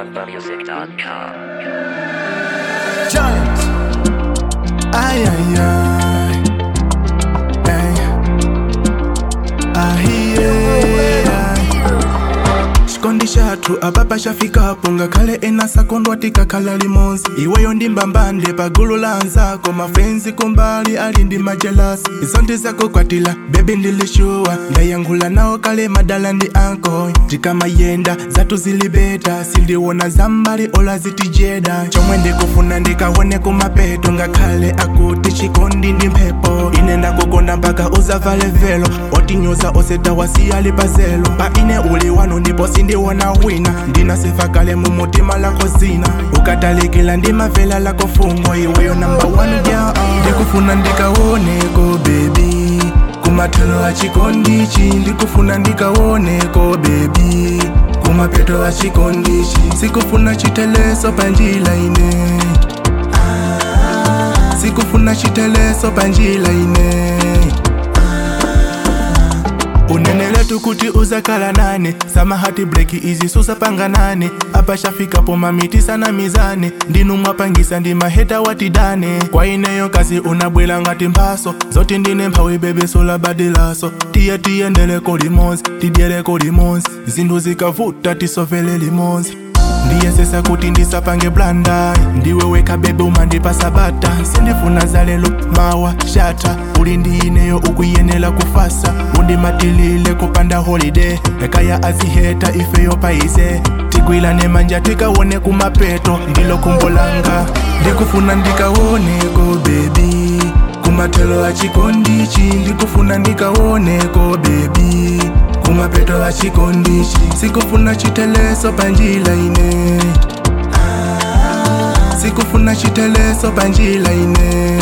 MambaMusic.com. Giant. Ay, ay, ay. Ay. Ay, ay, ay. Shikondisha tu ababa shafika ponga kale enasa kondwa tika kala limonzi iweyo ndi mbambande pagulu la anzako mafenzi kumbali ali ndi majelasi isonti zako kwatila bebi ndilishuwa ndayangula nao kale madala ndi anko tikama yenda zatu zilibeta sindiwona zambali ola zitijeda chomwe ndikufuna ndikawone kumapeto ngakhale akuti chikondi ndi mphepo ine ndakukonda mpaka uzavale velo otinyoza oseta wasiyali pazelo pa ine uli wanu ndipo sindiwona wina ndinasifa kale mu mutima lako zina ukatalikila ndimavela lako fungo iweyo number 1 girl ndikufuna ndikawoneko baby kumathelo a chikondichi ndikufuna ndikawoneko baby kumapeto a chikondichi sikufuna chiteleso panjila ine sikufuna chiteleso panjila ine unenele tukuti uzakala nane samahati breki izi susa panga nane apa shafika po mamiti sana mizane ndinu mwapangisa ndi maheta watidane kwa ineyo kasi unabwela ngati mphaso zoti ndine mphawi bebe sola badilaso tiye ndeleko limonzi tidyeleko limonzi zinthu zikavuta tisovele limonzi ndiyesesa kuti ndisapange blanda ndiwe weka bebe umandipasa bata sindifuna zalelo mawa shata uli ndi ineyo ukuyenela kufasa undimatilile kupanda holiday ekaya aziheta ifeyo paise tigwilane manja tikawone kumapeto ndilo khumbo langa ndikufuna ndikawoneko baby kumathelo a chikondichi ndikufuna ndikawoneko baby kumapeto a chikondichi sikufuna chiteleso panjila ine sikufuna chiteleso panjila ine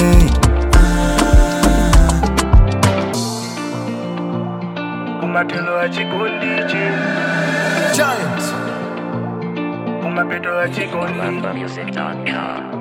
kumathelo a chikondichi Giant. Kumapeto a chikondichi MambaMusic.com.